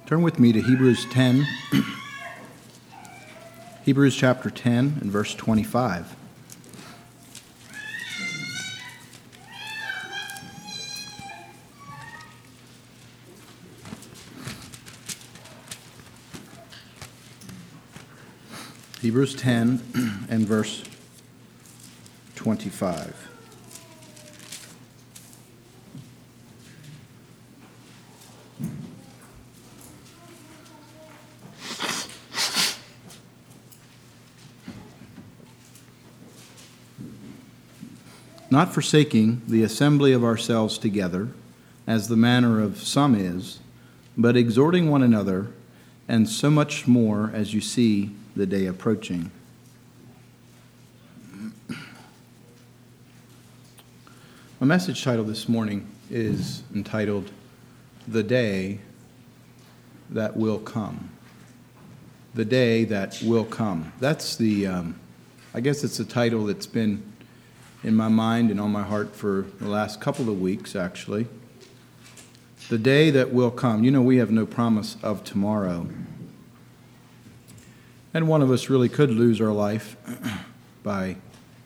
Turn with me to Hebrews 10, Hebrews chapter 10 and verse 25. Hebrews 10 and verse 25. Not forsaking the assembly of ourselves together, as the manner of some is, but exhorting one another, and so much more as you see the day approaching. My message title this morning is entitled, The Day That Will Come. The Day That Will Come. That's I guess it's a title that's been in my mind and on my heart for the last couple of weeks, actually. The day that will come. You know, we have no promise of tomorrow. And one of us really could lose our life by,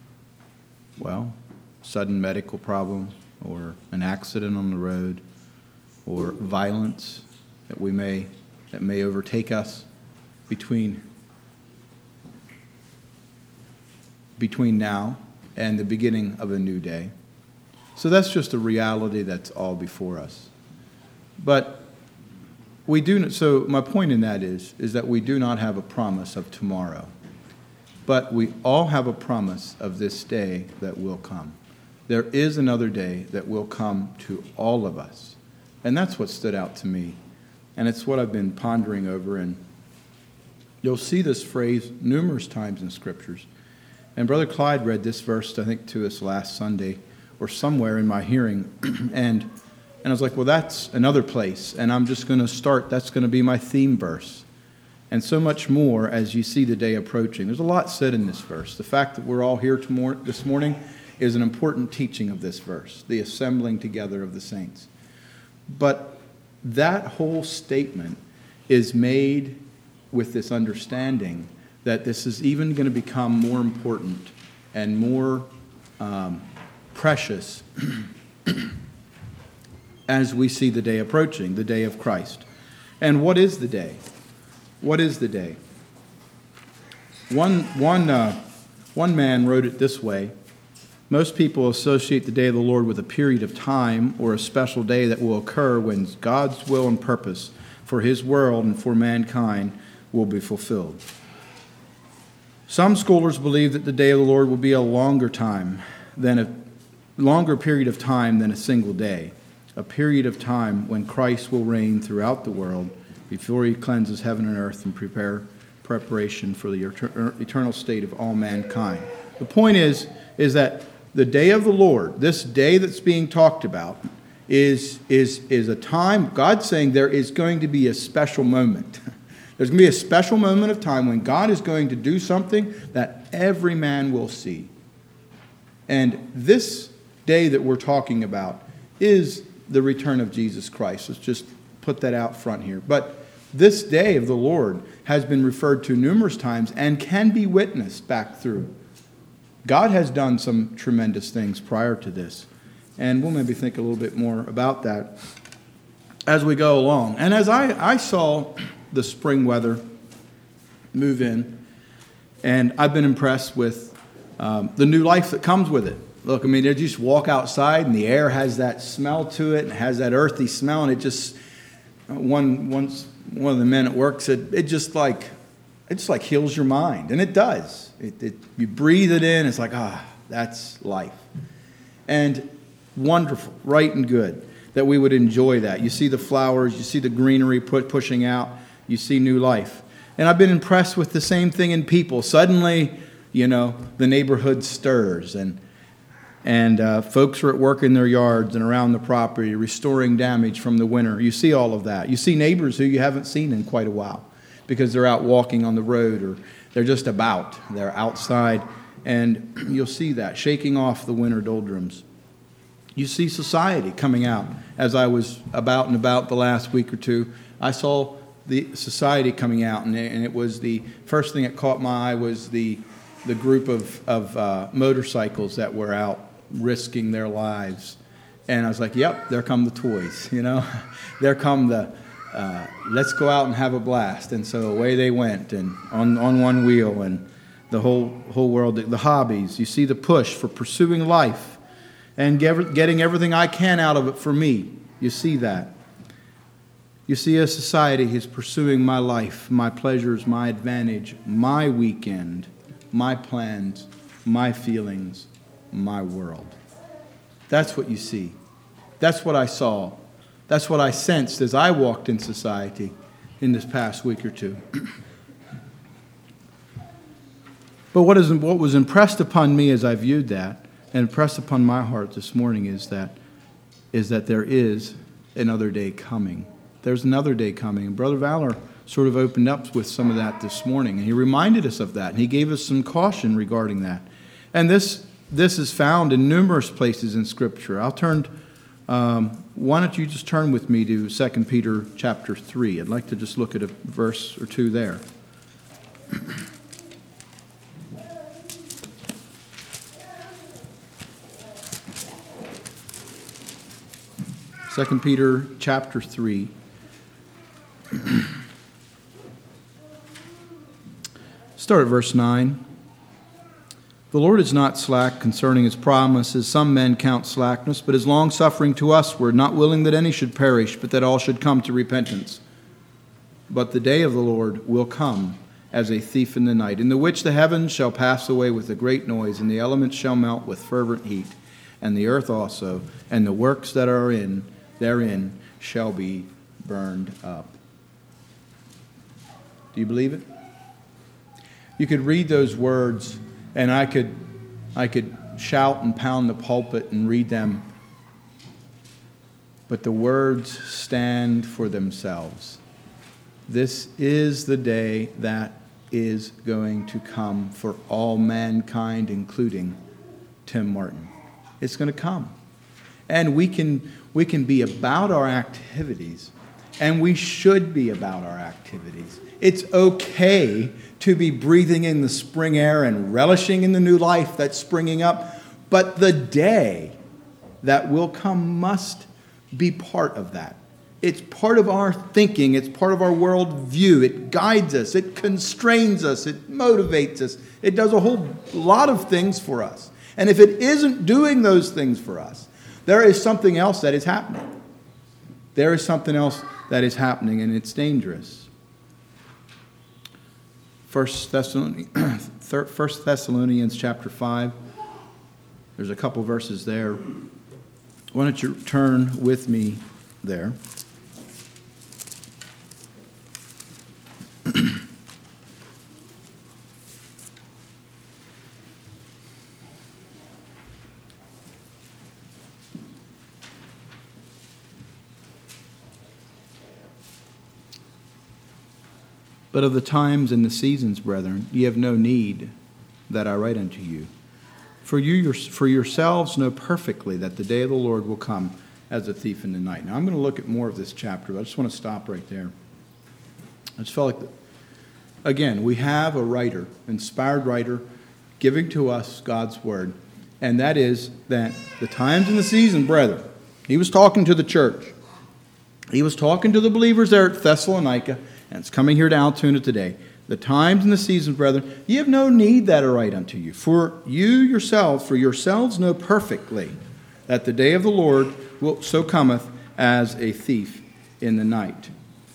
sudden medical problem, or an accident on the road, or violence that may overtake us between now and the beginning of a new day. So that's just a reality that's all before us. But we do. So my point in that is that we do not have a promise of tomorrow, but we all have a promise of this day that will come. There is another day that will come to all of us, and that's what stood out to me, and it's what I've been pondering over. And you'll see this phrase numerous times in scriptures. And Brother Clyde read this verse, I think, to us last Sunday, or somewhere in my hearing, and I was like, well, that's another place, and I'm just going to start. That's going to be my theme verse. And so much more as you see the day approaching. There's a lot said in this verse. The fact that we're all here this morning is an important teaching of this verse, the assembling together of the saints. But that whole statement is made with this understanding that this is even going to become more important and more precious as we see the day approaching, the day of Christ. And what is the day? What is the day? One man wrote it this way: most people associate the day of the Lord with a period of time or a special day that will occur when God's will and purpose for His world and for mankind will be fulfilled. Some scholars believe that the day of the Lord will be a longer period of time than a single day, a period of time when Christ will reign throughout the world before He cleanses heaven and earth and preparation for the eternal state of all mankind. The point is that the day of the Lord, this day that's being talked about, is a time, God's saying there is going to be a special moment. There's going to be a special moment of time when God is going to do something that every man will see. And this day that we're talking about is the return of Jesus Christ. Let's just put that out front here. But this day of the Lord has been referred to numerous times and can be witnessed back through. God has done some tremendous things prior to this. And we'll maybe think a little bit more about that as we go along. And as I saw the spring weather move in, and I've been impressed with the new life that comes with it. Look, I mean, you just walk outside and the air has that smell to it, and it has that earthy smell, and it just, one of the men at work said, it just like heals your mind, and it does. You breathe it in, it's like, that's life. And wonderful, right and good that we would enjoy that. You see the flowers, you see the greenery pushing out, you see new life. And I've been impressed with the same thing in people. Suddenly, the neighborhood stirs, and folks are at work in their yards and around the property, restoring damage from the winter. You see all of that. You see neighbors who you haven't seen in quite a while because they're out walking on the road, or they're just they're outside, and you'll see that, shaking off the winter doldrums. You see society coming out. As I was about the last week or two, I saw the society coming out, and it was the first thing that caught my eye was the group of motorcycles that were out risking their lives. And I was like, yep, there come the toys, There come the, let's go out and have a blast. And so away they went, and on one wheel, and the whole world, the hobbies. You see the push for pursuing life and getting everything I can out of it for me. You see that. You see a society who's pursuing my life, my pleasures, my advantage, my weekend, my plans, my feelings, my world. That's what you see. That's what I saw. That's what I sensed as I walked in society in this past week or two. But what was impressed upon me as I viewed that, and impressed upon my heart this morning, is that there is another day coming. There's another day coming. And Brother Valor sort of opened up with some of that this morning, and he reminded us of that, and he gave us some caution regarding that. And this is found in numerous places in Scripture. Why don't you just turn with me to 2 Peter chapter 3. I'd like to just look at a verse or two there. 2 Peter chapter 3. Start at verse 9. The Lord is not slack concerning his promise, as some men count slackness, but is long-suffering to usward, not willing that any should perish, but that all should come to repentance. But the day of the Lord will come as a thief in the night, in the which the heavens shall pass away with a great noise, and the elements shall melt with fervent heat, and the earth also, and the works that are therein shall be burned up. Do you believe it? You could read those words, and I could shout and pound the pulpit and read them, but the words stand for themselves. This is the day that is going to come for all mankind, including Tim Martin. It's going to come. And we can be about our activities, and we should be about our activities. It's okay to be breathing in the spring air and relishing in the new life that's springing up, but the day that will come must be part of that. It's part of our thinking. It's part of our worldview. It guides us. It constrains us. It motivates us. It does a whole lot of things for us. And if it isn't doing those things for us, there is something else that is happening. There is something else that is happening, and it's dangerous. 1 Thessalonians chapter 5. There's a couple verses there. Why don't you turn with me there? But of the times and the seasons, brethren, ye have no need that I write unto you. For yourselves know perfectly that the day of the Lord will come as a thief in the night. Now, I'm going to look at more of this chapter, but I just want to stop right there. I just felt like, again, we have a writer, inspired writer, giving to us God's word, and that is that the times and the season, brethren, he was talking to the church. He was talking to the believers there at Thessalonica, and it's coming here to Altoona today. The times and the seasons, brethren, ye have no need that I write unto you. For yourselves know perfectly that the day of the Lord so cometh as a thief in the night.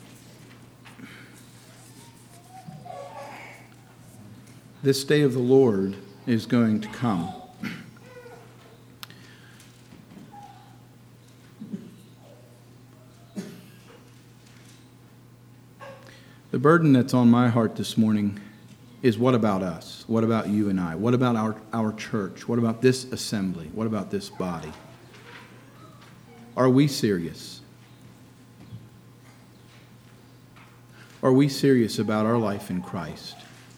This day of the Lord is going to come. The burden that's on my heart this morning is, what about us? What about you and I? What about our church? What about this assembly? What about this body? Are we serious? Are we serious about our life in Christ?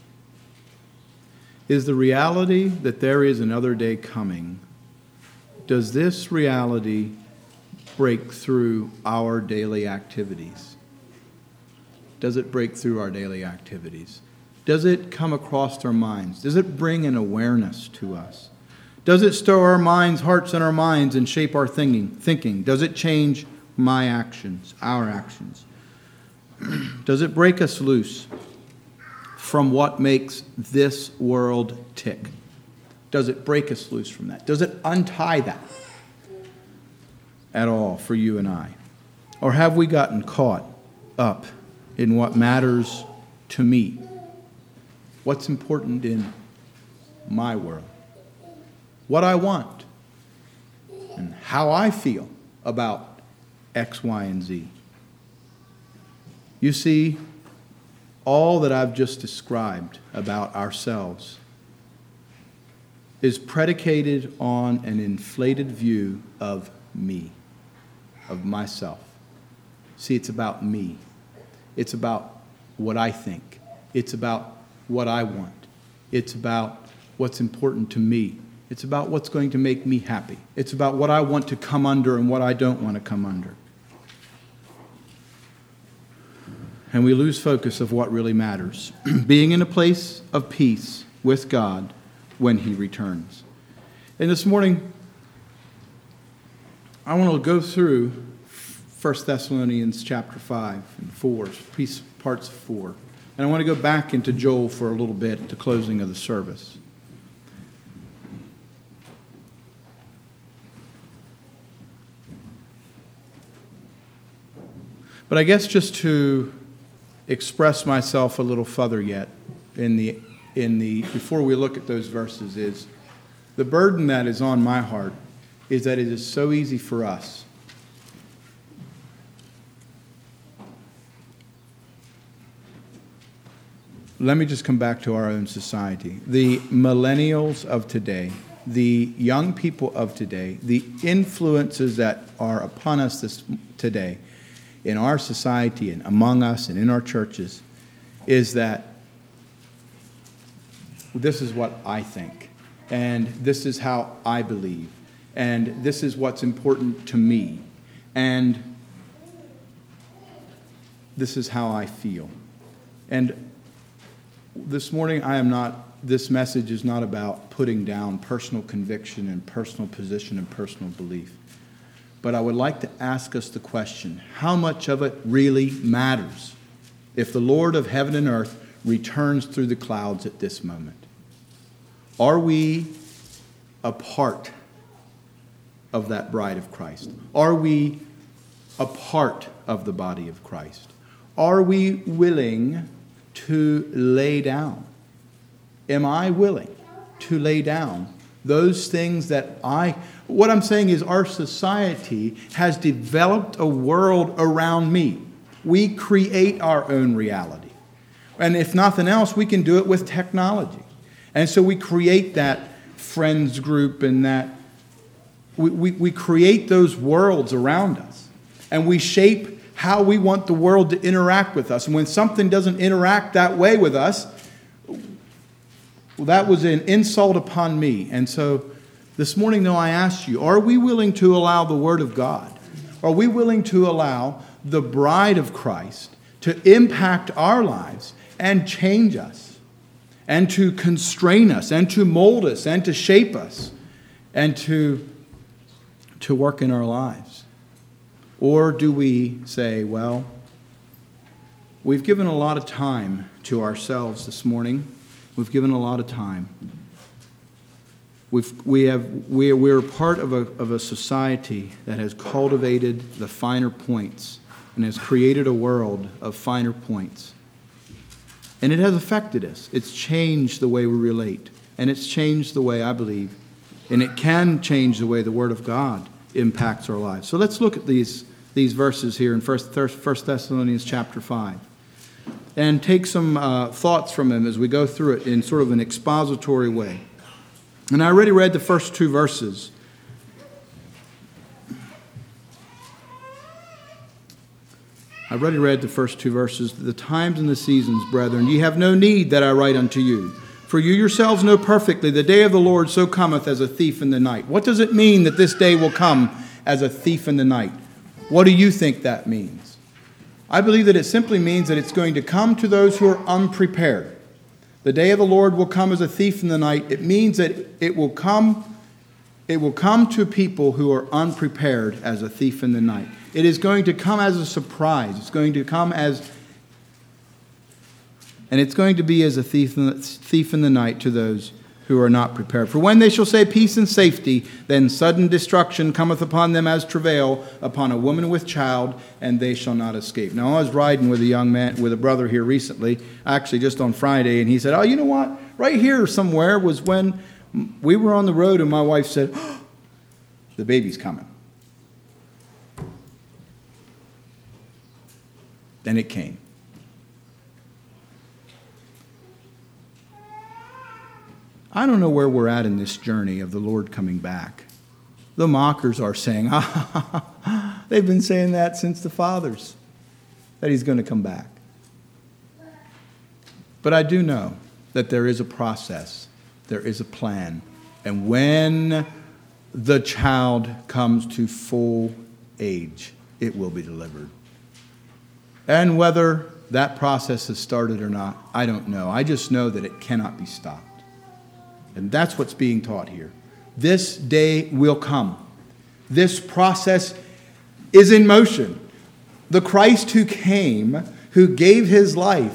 Is the reality that there is another day coming, does this reality break through our daily activities? does it break through our daily activities? Does it come across our minds? Does it bring an awareness to us? Does it stir our minds, hearts, and our minds and shape our thinking? Does it change my actions, our actions? Does it break us loose from what makes this world tick? Does it break us loose from that? Does it untie that at all for you and I? Or have we gotten caught up in what matters to me? What's important in my world? What I want? And how I feel about X, Y, and Z? You see, all that I've just described about ourselves is predicated on an inflated view of me, of myself. See, it's about me. It's about what I think. It's about what I want. It's about what's important to me. It's about what's going to make me happy. It's about what I want to come under and what I don't want to come under. And we lose focus of what really matters. Being in a place of peace with God when He returns. And this morning, I want to go through 1 Thessalonians chapter 5 and 4, parts of 4. And I want to go back into Joel for a little bit at the closing of the service. But I guess just to express myself a little further yet before we look at those verses is the burden that is on my heart is that it is so easy for us Let me just come back to our own society. The millennials of today, the young people of today, the influences that are upon us today in our society and among us and in our churches is that this is what I think, and this is how I believe, and this is what's important to me, and this is how I feel. And this morning, this message is not about putting down personal conviction and personal position and personal belief. But I would like to ask us the question, how much of it really matters if the Lord of heaven and earth returns through the clouds at this moment? Are we a part of that bride of Christ? Are we a part of the body of Christ? Are we willing to lay down? Am I willing to lay down those things that what I'm saying is our society has developed a world around me. We create our own reality. And if nothing else, we can do it with technology. And so we create that friends group and that we create those worlds around us. And we shape how we want the world to interact with us. And when something doesn't interact that way with us, well, that was an insult upon me. And so this morning, though, I ask you, are we willing to allow the Word of God? Are we willing to allow the bride of Christ to impact our lives and change us and to constrain us and to mold us and to shape us and to work in our lives? Or do we say, well, we've given a lot of time to ourselves this morning. We've given a lot of time. We're part of a society that has cultivated the finer points and has created a world of finer points. And it has affected us. It's changed the way we relate. And it's changed the way I believe. And it can change the way the Word of God impacts our lives. So let's look at these verses here in 1 Thessalonians chapter 5 and take some thoughts from them as we go through it in sort of an expository way. And I already read the first two verses. The times and the seasons, brethren, ye have no need that I write unto you. For you yourselves know perfectly the day of the Lord so cometh as a thief in the night. What does it mean that this day will come as a thief in the night? What do you think that means? I believe that it simply means that it's going to come to those who are unprepared. The day of the Lord will come as a thief in the night. It means that it will come to people who are unprepared as a thief in the night. It is going to come as a surprise. It's going to come and it's going to be as a thief in the night to those who are not prepared. For when they shall say peace and safety, then sudden destruction cometh upon them as travail upon a woman with child, and they shall not escape. Now, I was riding with a brother here recently, actually just on Friday, and he said, oh, you know what? Right here somewhere was when we were on the road, and my wife said, oh, the baby's coming. Then it came. I don't know where we're at in this journey of the Lord coming back. The mockers are saying, they've been saying that since the fathers, that he's going to come back. But I do know that there is a process, there is a plan, and when the child comes to full age, it will be delivered. And whether that process has started or not, I don't know. I just know that it cannot be stopped. And that's what's being taught here. This day will come. This process is in motion. The Christ who came, who gave his life,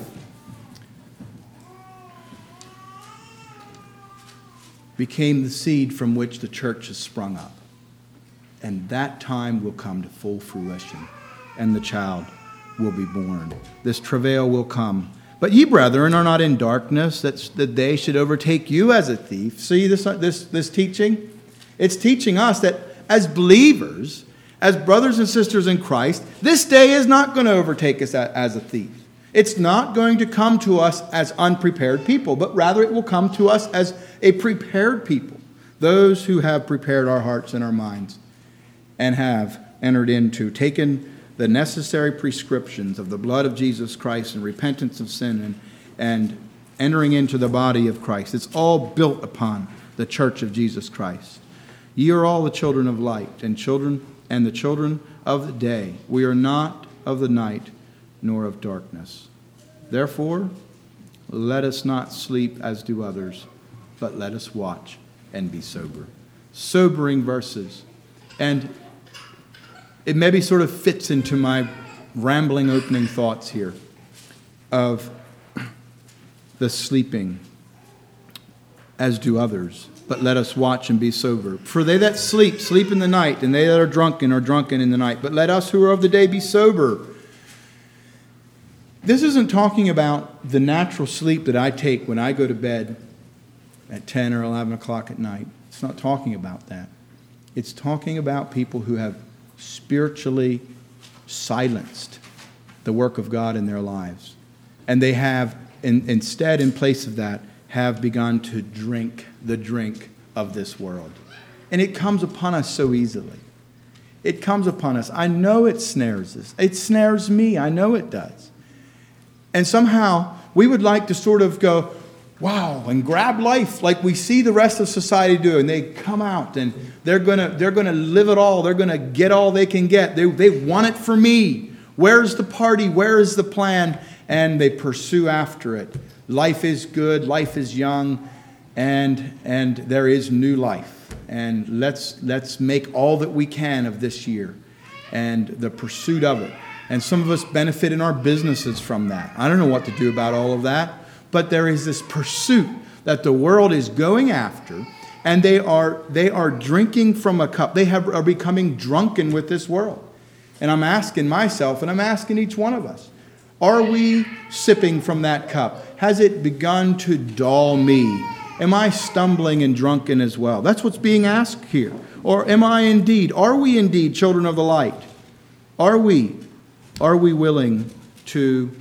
became the seed from which the church has sprung up. And that time will come to full fruition, and the child will be born. This travail will come. But ye, brethren, are not in darkness, that the day should overtake you as a thief. See this teaching? It's teaching us that as believers, as brothers and sisters in Christ, this day is not going to overtake us as a thief. It's not going to come to us as unprepared people, but rather it will come to us as a prepared people, those who have prepared our hearts and our minds and have entered into, taken the necessary prescriptions of the blood of Jesus Christ and repentance of sin and entering into the body of Christ. It's all built upon the church of Jesus Christ. Ye are all the children of light and the children of the day. We are not of the night nor of darkness. Therefore, let us not sleep as do others, but let us watch and be sober. Sobering verses. And it maybe sort of fits into my rambling opening thoughts here of the sleeping as do others, but let us watch and be sober. For they that sleep, sleep in the night, and they that are drunken in the night. But let us who are of the day be sober. This isn't talking about the natural sleep that I take when I go to bed at 10 or 11 o'clock at night. It's not talking about that. It's talking about people who have spiritually silenced the work of God in their lives. And they have, instead, in place of that, have begun to drink the drink of this world. And it comes upon us so easily. It comes upon us. I know it snares us. It snares me. I know it does. And somehow we would like to sort of go, wow, and grab life like we see the rest of society do. And they come out and they're gonna live it all. They're gonna get all they can get. They want it for me. Where's the party? Where is the plan? And they pursue after it. Life is good. Life is young, and there is new life. And let's make all that we can of this year, and the pursuit of it. And some of us benefit in our businesses from that. I don't know what to do about all of that. But there is this pursuit that the world is going after, and they are drinking from a cup. They are becoming drunken with this world. And I'm asking myself, and I'm asking each one of us, are we sipping from that cup? Has it begun to dull me? Am I stumbling and drunken as well? That's what's being asked here. Or are we indeed children of the light? Are we willing to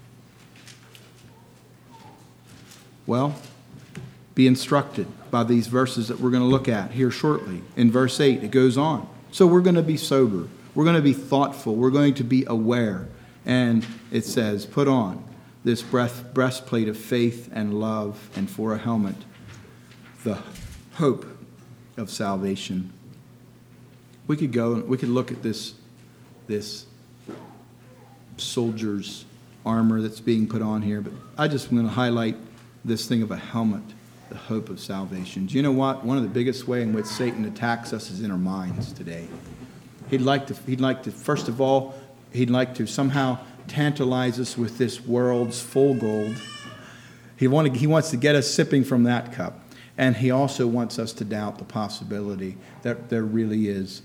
be instructed by these verses that we're going to look at here shortly. In verse 8, it goes on. So we're going to be sober. We're going to be thoughtful. We're going to be aware. And it says, put on this breastplate of faith and love, and for a helmet, the hope of salvation. We could look at this soldier's armor that's being put on here, but I just want to highlight this thing of a helmet, the hope of salvation. Do you know what? One of the biggest ways in which Satan attacks us is in our minds today. He'd like to, first of all, he'd like to somehow tantalize us with this world's full gold. He wants to get us sipping from that cup. And he also wants us to doubt the possibility that there really is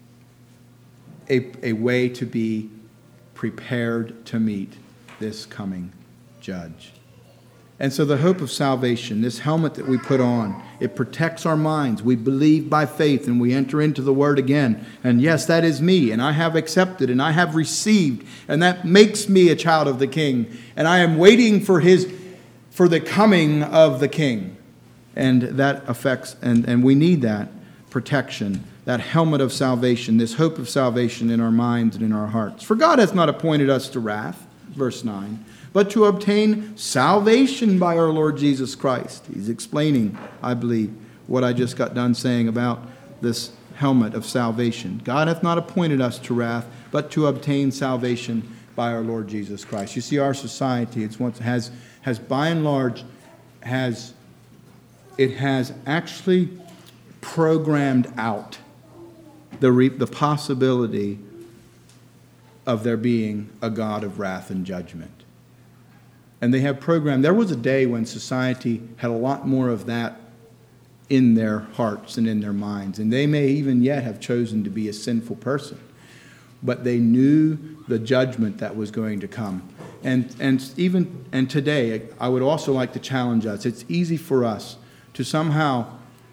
a way to be prepared to meet this coming judge. And so the hope of salvation, this helmet that we put on, it protects our minds. We believe by faith and we enter into the Word again. And yes, that is me, and I have accepted and I have received, and that makes me a child of the King. And I am waiting for the coming of the King. And that affects, and we need that protection, that helmet of salvation, this hope of salvation in our minds and in our hearts. For God hath not appointed us to wrath, verse 9, but to obtain salvation by our Lord Jesus Christ. He's explaining, I believe, what I just got done saying about this helmet of salvation. God hath not appointed us to wrath, but to obtain salvation by our Lord Jesus Christ. You see, our society, has by and large, it has actually programmed out the possibility of there being a God of wrath and judgment. And they have programmed, there was a day when society had a lot more of that in their hearts and in their minds. And they may even yet have chosen to be a sinful person. But they knew the judgment that was going to come. And today, I would also like to challenge us. It's easy for us to somehow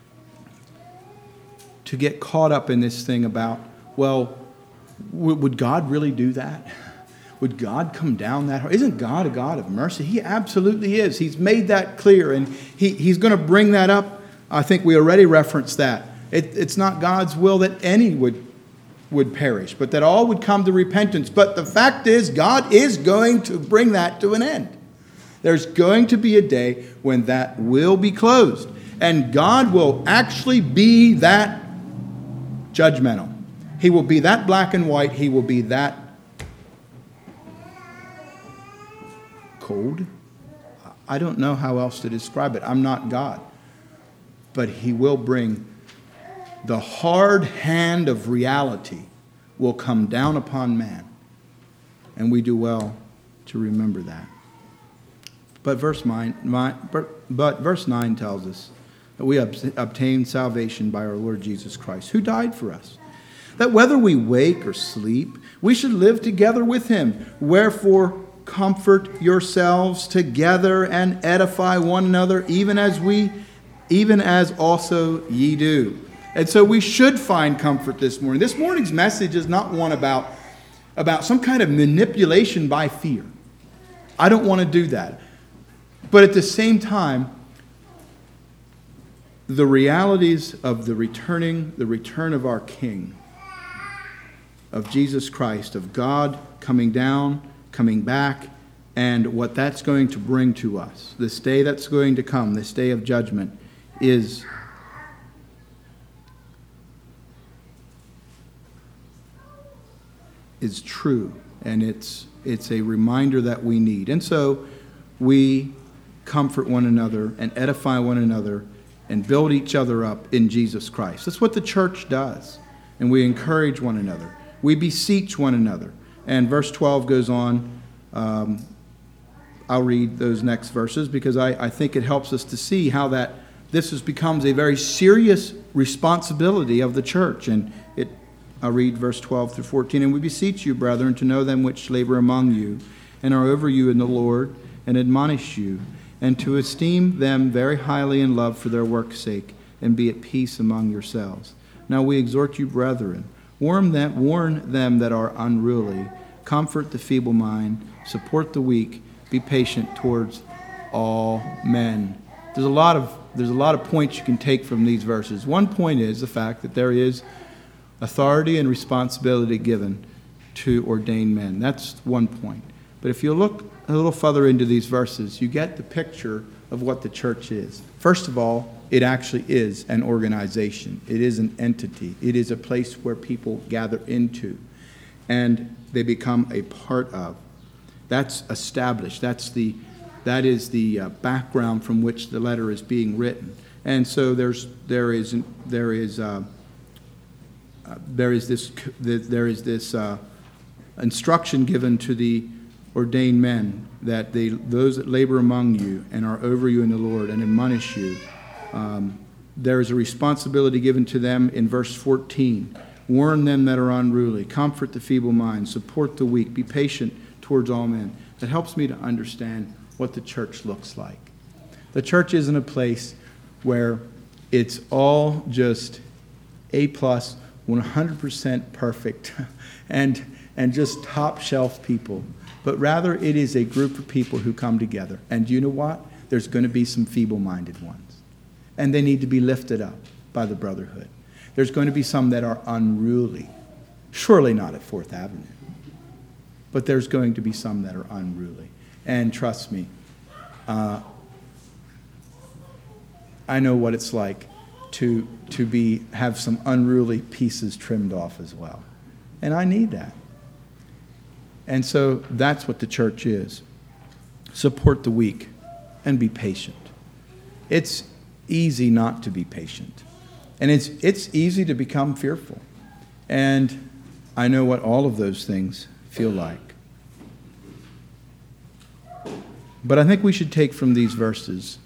to get caught up in this thing about, well, would God really do that? Would God come down that hard? Isn't God a God of mercy? He absolutely is. He's made that clear, and He's going to bring that up. I think we already referenced that. It's not God's will that any would perish, but that all would come to repentance. But the fact is, God is going to bring that to an end. There's going to be a day when that will be closed, and God will actually be that judgmental. He will be that black and white. He will be that cold. I don't know how else to describe it. I'm not God. But He will bring the hard hand of reality will come down upon man. And we do well to remember that. But verse 9 tells us that we obtain salvation by our Lord Jesus Christ, who died for us, that whether we wake or sleep, we should live together with Him. Wherefore, comfort yourselves together and edify one another, even as also ye do. And so we should find comfort this morning. This morning's message is not one about some kind of manipulation by fear. I don't want to do that. But at the same time, the realities of the return of our King, of Jesus Christ, of God coming down, coming back, and what that's going to bring to us, this day that's going to come, this day of judgment, is true, and it's a reminder that we need. And so we comfort one another and edify one another and build each other up in Jesus Christ. That's what the church does. And we encourage one another. We beseech one another. And verse 12 goes on. I'll read those next verses because I think it helps us to see how that this becomes a very serious responsibility of the church. And I'll read verse 12 through 14. And we beseech you, brethren, to know them which labor among you and are over you in the Lord and admonish you, and to esteem them very highly in love for their work's sake, and be at peace among yourselves. Now we exhort you, brethren, warn them that are unruly, comfort the feeble mind, support the weak, be patient towards all men. There's a lot of points you can take from these verses. One point is the fact that there is authority and responsibility given to ordained men. That's one point. But if you look a little further into these verses, you get the picture of what the church is. First of all, it actually is an organization. It is an entity. It is a place where people gather into. and they become a part of. That's established. That is the background from which the letter is being written. And so there is this instruction given to the ordained men that those that labor among you and are over you in the Lord and admonish you. There is a responsibility given to them in verse 14. Warn them that are unruly. Comfort the feeble mind. Support the weak. Be patient towards all men. That helps me to understand what the church looks like. The church isn't a place where it's all just A+, 100% perfect, and just top shelf people. But rather it is a group of people who come together. And you know what? There's going to be some feeble-minded ones. And they need to be lifted up by the brotherhood. There's going to be some that are unruly. Surely not at 4th Avenue. But there's going to be some that are unruly. And trust me, I know what it's like to have some unruly pieces trimmed off as well. And I need that. And so that's what the church is. Support the weak and be patient. It's easy not to be patient. And it's easy to become fearful. And I know what all of those things feel like. But I think we should take from these verses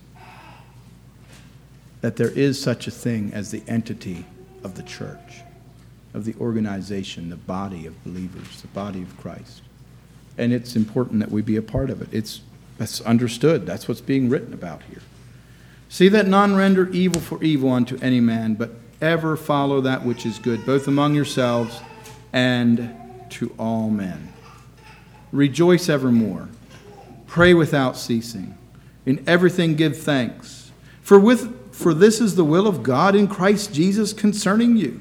that there is such a thing as the entity of the church, of the organization, the body of believers, the body of Christ. And it's important that we be a part of it. That's understood. That's what's being written about here. See that none render evil for evil unto any man, but ever follow that which is good, both among yourselves and to all men. Rejoice evermore. Pray without ceasing. In everything give thanks. For this is the will of God in Christ Jesus concerning you.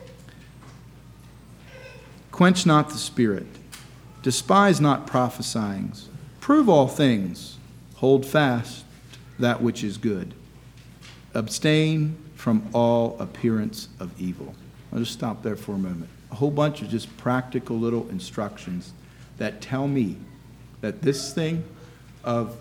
Quench not the spirit. Despise not prophesying. Prove all things. Hold fast that which is good. Abstain from all appearance of evil. I'll just stop there for a moment. A whole bunch of just practical little instructions that tell me that this thing of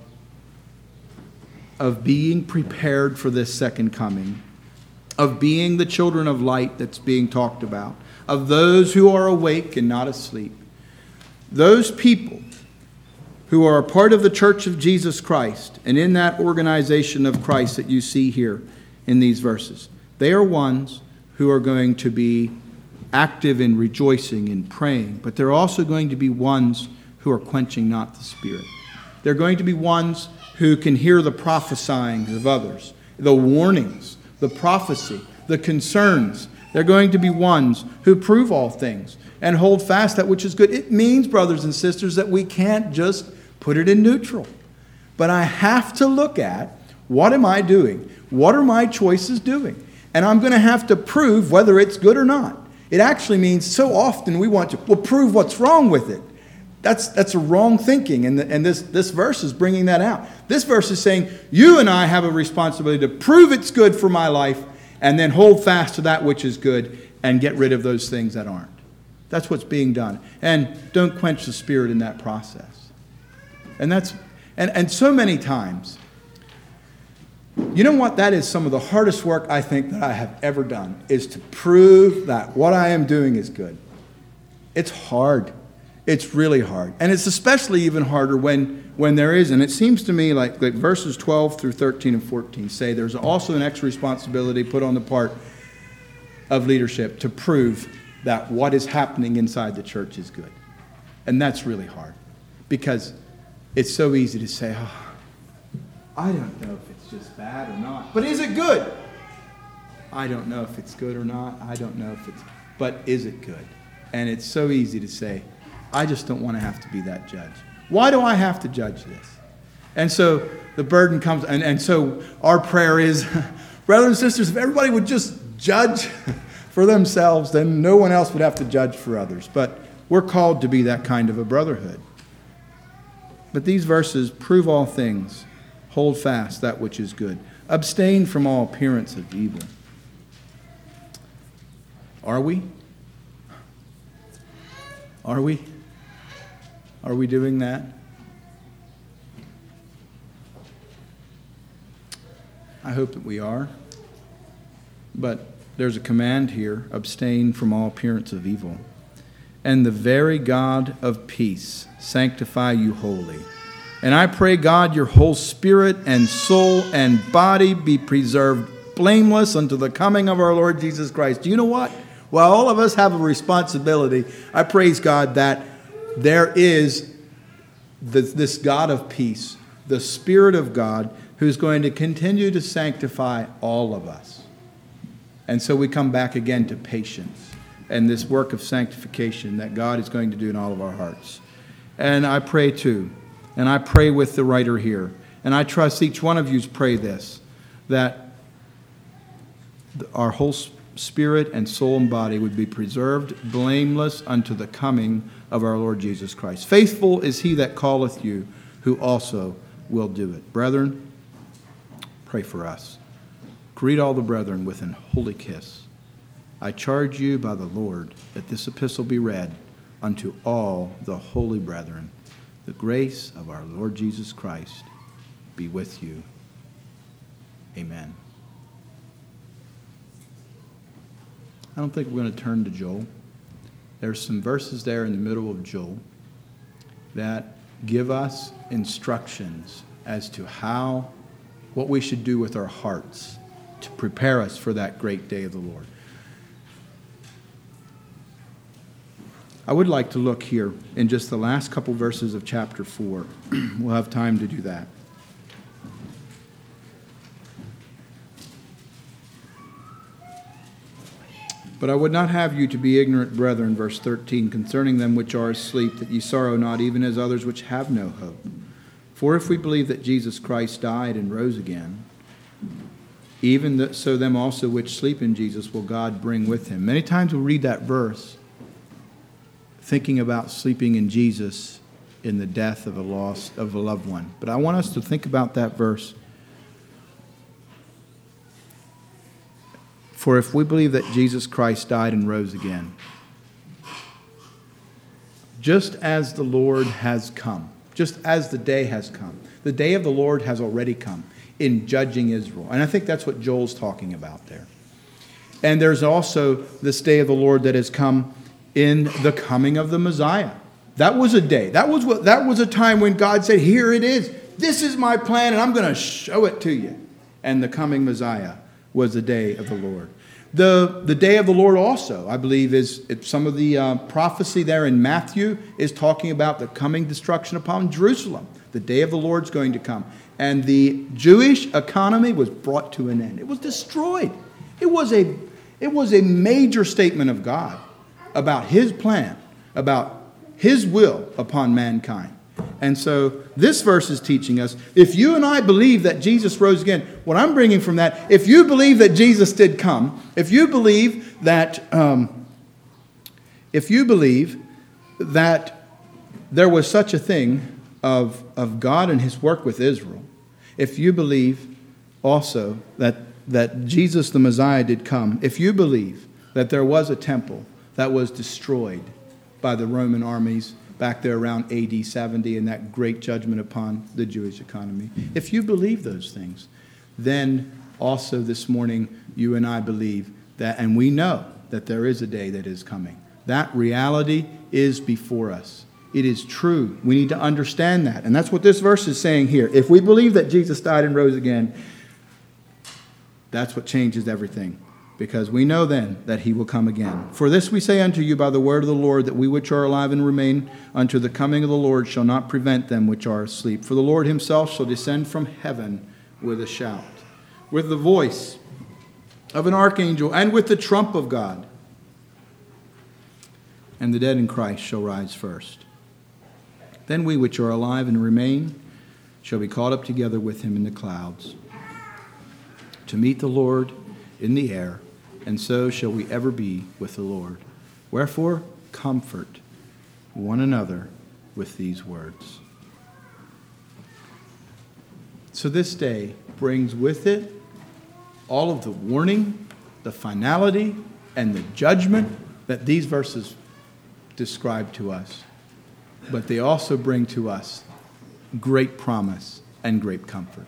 being prepared for this second coming, of being the children of light that's being talked about, of those who are awake and not asleep, those people who are a part of the Church of Jesus Christ and in that organization of Christ that you see here in these verses, they are ones who are going to be active in rejoicing and praying, but they're also going to be ones who are quenching not the spirit. They're going to be ones who can hear the prophesying of others, the warnings, the prophecy, the concerns. They're going to be ones who prove all things and hold fast that which is good. It means, brothers and sisters, that we can't just put it in neutral. But I have to look at, what am I doing? What are my choices doing? And I'm going to have to prove whether it's good or not. It actually means so often we want to, prove what's wrong with it. That's a wrong thinking, and this verse is bringing that out. This verse is saying, you and I have a responsibility to prove it's good for my life, and then hold fast to that which is good, and get rid of those things that aren't. That's what's being done. And don't quench the spirit in that process. And so many times, you know what? That is some of the hardest work I think that I have ever done, is to prove that what I am doing is good. It's hard. It's really hard. And it's especially even harder when there is. And it seems to me like verses 12 through 13 and 14 say there's also an extra responsibility put on the part of leadership to prove that what is happening inside the church is good. And that's really hard. Because it's so easy to say, I don't know if it's just bad or not. But is it good? I don't know if it's good or not. I don't know if it's... But is it good? And it's so easy to say, I just don't want to have to be that judge. Why do I have to judge this? And so the burden comes, and so our prayer is, brothers and sisters, if everybody would just judge for themselves, then no one else would have to judge for others. But we're called to be that kind of a brotherhood. But these verses prove all things, hold fast that which is good, abstain from all appearance of evil. Are we? Are we? Are we doing that? I hope that we are. But there's a command here, abstain from all appearance of evil. And the very God of peace sanctify you wholly. And I pray, God, your whole spirit and soul and body be preserved blameless unto the coming of our Lord Jesus Christ. Do you know what? Well, all of us have a responsibility. I praise God that there is this God of peace, the Spirit of God, who's going to continue to sanctify all of us. And so we come back again to patience and this work of sanctification that God is going to do in all of our hearts. And I pray too, and I pray with the writer here, and I trust each one of you to pray this, that our whole spirit and soul and body would be preserved blameless unto the coming of our Lord Jesus Christ. Faithful is he that calleth you, who also will do it. Brethren, pray for us. Greet all the brethren with an holy kiss. I charge you by the Lord that this epistle be read unto all the holy brethren. The grace of our Lord Jesus Christ be with you. Amen. I don't think we're going to turn to Joel. There's some verses there in the middle of Joel that give us instructions as to what we should do with our hearts to prepare us for that great day of the Lord. I would like to look here in just the last couple verses of chapter 4. We'll have time to do that. But I would not have you to be ignorant, brethren, verse 13, concerning them which are asleep, that ye sorrow not, even as others which have no hope. For if we believe that Jesus Christ died and rose again, even so them also which sleep in Jesus will God bring with him. Many times we'll read that verse thinking about sleeping in Jesus in the death of a loved one. But I want us to think about that verse. For if we believe that Jesus Christ died and rose again, just as the Lord has come, just as the day has come, the day of the Lord has already come in judging Israel. And I think that's what Joel's talking about there. And there's also this day of the Lord that has come in the coming of the Messiah. That was a day. That was a time when God said, here it is. This is my plan, and I'm going to show it to you. And the coming Messiah was the day of the Lord. The day of the Lord also, I believe, is some of the prophecy there in Matthew is talking about the coming destruction upon Jerusalem. The day of the Lord's going to come. And the Jewish economy was brought to an end. It was destroyed. It was a major statement of God about his plan, about his will upon mankind. And so this verse is teaching us, if you and I believe that Jesus rose again, what I'm bringing from that, if you believe that Jesus did come, if you believe that there was such a thing of God and his work with Israel, if you believe also that Jesus the Messiah did come, if you believe that there was a temple that was destroyed by the Roman armies back there around AD 70 and that great judgment upon the Jewish economy. If you believe those things, then also this morning you and I believe that, and we know that there is a day that is coming. That reality is before us. It is true. We need to understand that. And that's what this verse is saying here. If we believe that Jesus died and rose again, that's what changes everything. Because we know then that he will come again. For this we say unto you by the word of the Lord, that we which are alive and remain unto the coming of the Lord shall not prevent them which are asleep. For the Lord himself shall descend from heaven with a shout, with the voice of an archangel, and with the trump of God. And the dead in Christ shall rise first. Then we which are alive and remain shall be caught up together with him in the clouds, to meet the Lord in the air, and so shall we ever be with the Lord. Wherefore, comfort one another with these words. So this day brings with it all of the warning, the finality, and the judgment that these verses describe to us, but they also bring to us great promise and great comfort.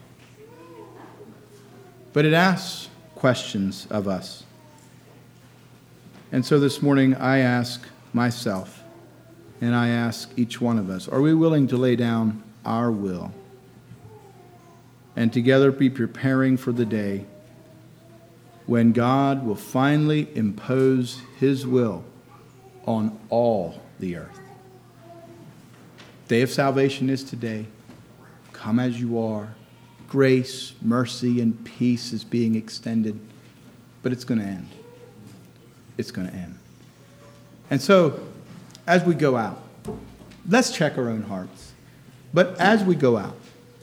But it asks questions of us. And so this morning I ask myself, and I ask each one of us, are we willing to lay down our will and together be preparing for the day when God will finally impose his will on all the earth? Day of salvation is today. Come as you are. Grace, mercy, and peace is being extended, but it's going to end. It's going to end. And so, as we go out, let's check our own hearts. But as we go out,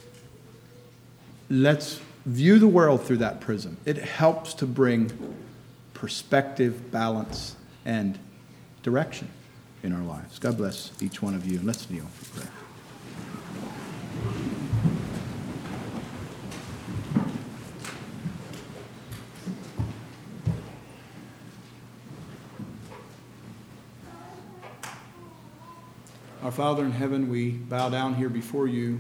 let's view the world through that prism. It helps to bring perspective, balance, and direction in our lives. God bless each one of you. And let's kneel for prayer. Our Father in heaven, we bow down here before you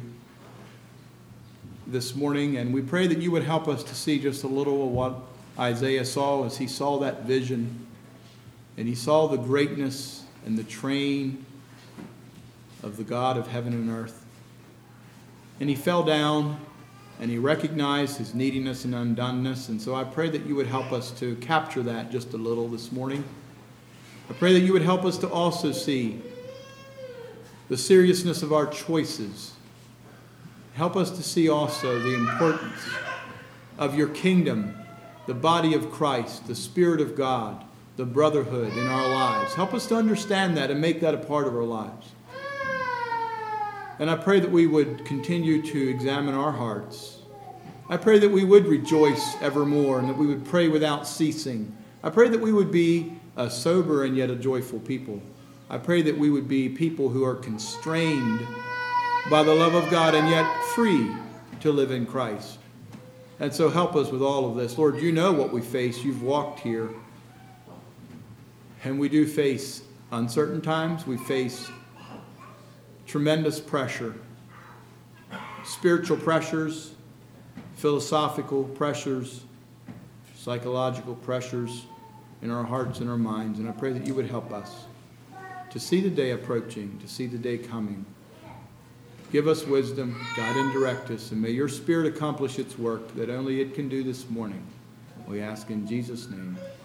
this morning, and we pray that you would help us to see just a little of what Isaiah saw as he saw that vision, and he saw the greatness and the train of the God of heaven and earth. And he fell down, and he recognized his neediness and undoneness, and so I pray that you would help us to capture that just a little this morning. I pray that you would help us to also see the seriousness of our choices. Help us to see also the importance of your kingdom, the body of Christ, the Spirit of God, the brotherhood in our lives. Help us to understand that and make that a part of our lives. And I pray that we would continue to examine our hearts. I pray that we would rejoice evermore and that we would pray without ceasing. I pray that we would be a sober and yet a joyful people. I pray that we would be people who are constrained by the love of God and yet free to live in Christ. And so help us with all of this. Lord, you know what we face. You've walked here. And we do face uncertain times. We face tremendous pressure, spiritual pressures, philosophical pressures, psychological pressures in our hearts and our minds. And I pray that you would help us to see the day approaching, to see the day coming. Give us wisdom, guide and direct us, and may your Spirit accomplish its work that only it can do this morning. We ask in Jesus' name.